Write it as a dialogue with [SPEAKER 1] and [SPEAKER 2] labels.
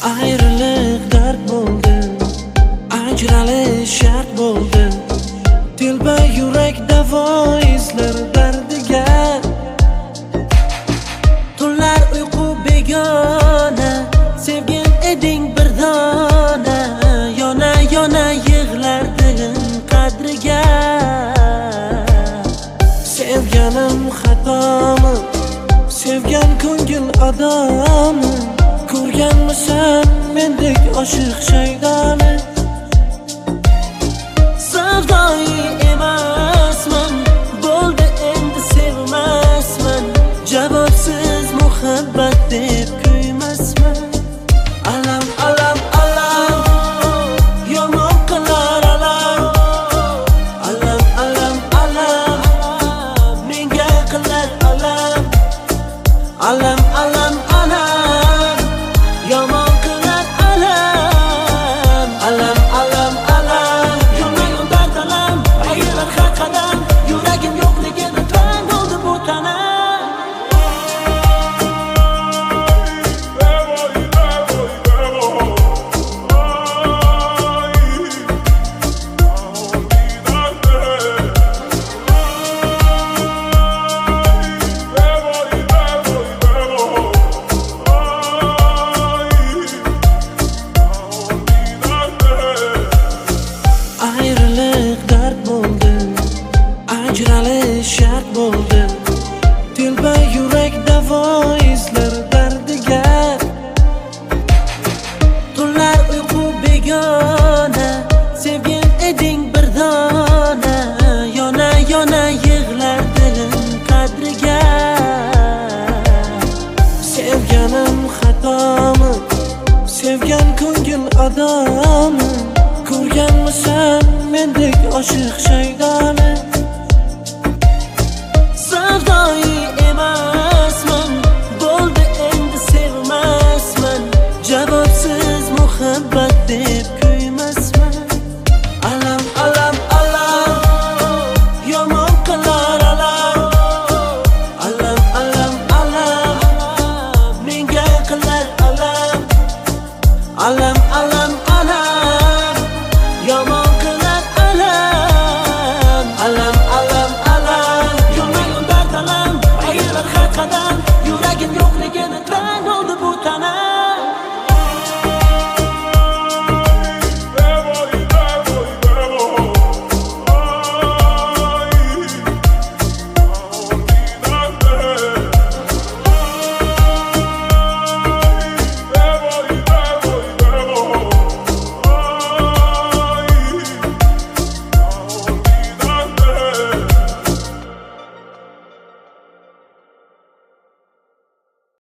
[SPEAKER 1] Ayrılık dard bo'ldi, ajralish shart bo'ldi. Dilba yurak davo izlar dardiga. Tunlar uyqu begona, sevgin eding bir dona. Yona yona yig'lar dilim qadriga. Sevganim xatomi, sevgan ko'ngil adomi. Ko'rganmisan mendek oshiq shaydoni. Savdoyi emasman, bo'ldi endi sevmasman. Javobsiz muhabbat deb kuymasman. Alam alam alam, yomon qilar alam. Alam alam alam, menga qilar alam. Alam alam alam, yomon qilar alam. Alam alam alam, yomon dard alam. Aylar har qadam, yuragim yo'qligini tan oldi bu tanam. Ayrılık dard bo'ldi, ajralish shart bo'ldi. Dilba yurak davo izlar dardiga. Tunlar uyqu begona, sevgin eding bir dona. Yona yona yig'lar dilim qadriga. Sevganim xatomi, sevgan ko'ngil adomi. Ko'rganmisan mendek oshiq